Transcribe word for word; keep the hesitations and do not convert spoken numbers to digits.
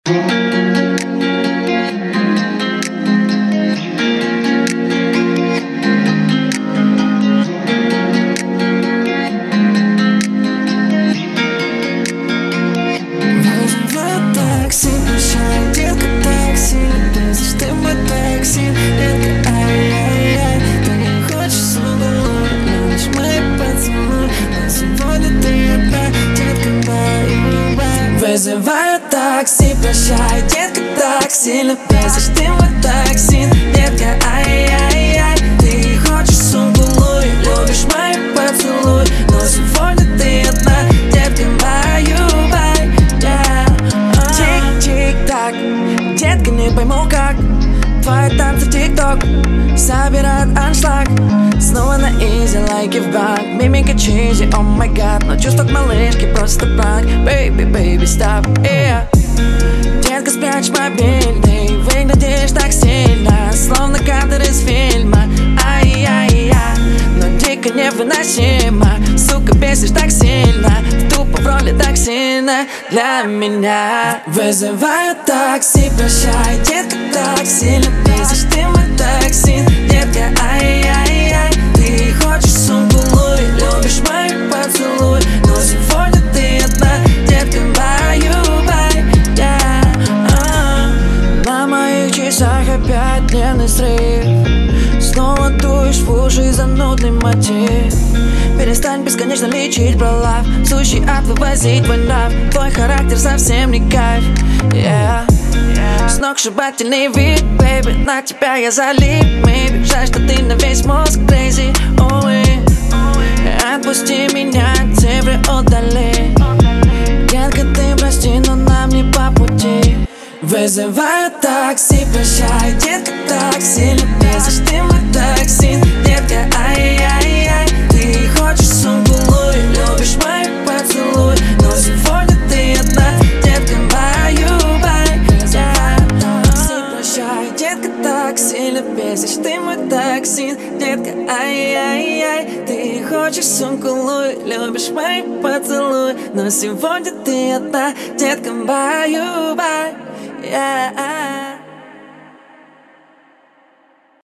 Вызываю такси, прощай, детка, так сильно бесишь ты мой токсин, детка, ай-яй-яй. Ты хочешь сумку Луи, любишь мои поцелуи, но сегодня ты одна, детка, баю-бай, yeah. Тик-тик-так, детка, не пойму как твои танцы тик-ток собирают аншлаг. Снова на изи, лайки в банк, мимика чизи, о май гад. Но чувства к малышке просто пранк. Baby, baby, stop, yeah. Детка, спрячь мобильный, выглядишь так сильно, словно кадр из фильма, ай-яй-яй. Но дико невыносимо, сука, бесишь так сильно, тупо в роли токсина для меня. Вызываю такси, прощай, детка, так сильно бесишь ты мой токсин, детка, ай-яй-яй. Ты хочешь сумку Луи, любишь мои поцелуи, но сегодня ты одна, детка, баю-бай, yeah. На моих часах опять дневный срыв, снова дуешь в уши занудный мотив. Перестань бесконечно лечить про лав, сущий ад вывозить твой нрав. Твой характер совсем не кайф, yeah. Сногсшибательный вид, бэйби, на тебя я залип, maybe. Жаль, что ты на весь мозг crazy, ой. Отпусти меня, цифры удали. Детка, ты прости, но нам не по пути. Вызываю такси, прощай, детка, так сильно бесишь ты мой токсин, детка, ай-яй-яй. Ты хочешь сумку Луи, любишь мои поцелуи, но сегодня ты одна, детка, баю-бай, yeah. Такси, прощай, детка, так сильно бесишь ты мой токсин, детка, ай-яй-яй. Ты хочешь сумку Луи, любишь мои поцелуи, но сегодня ты одна, детка, баю-бай, yeah.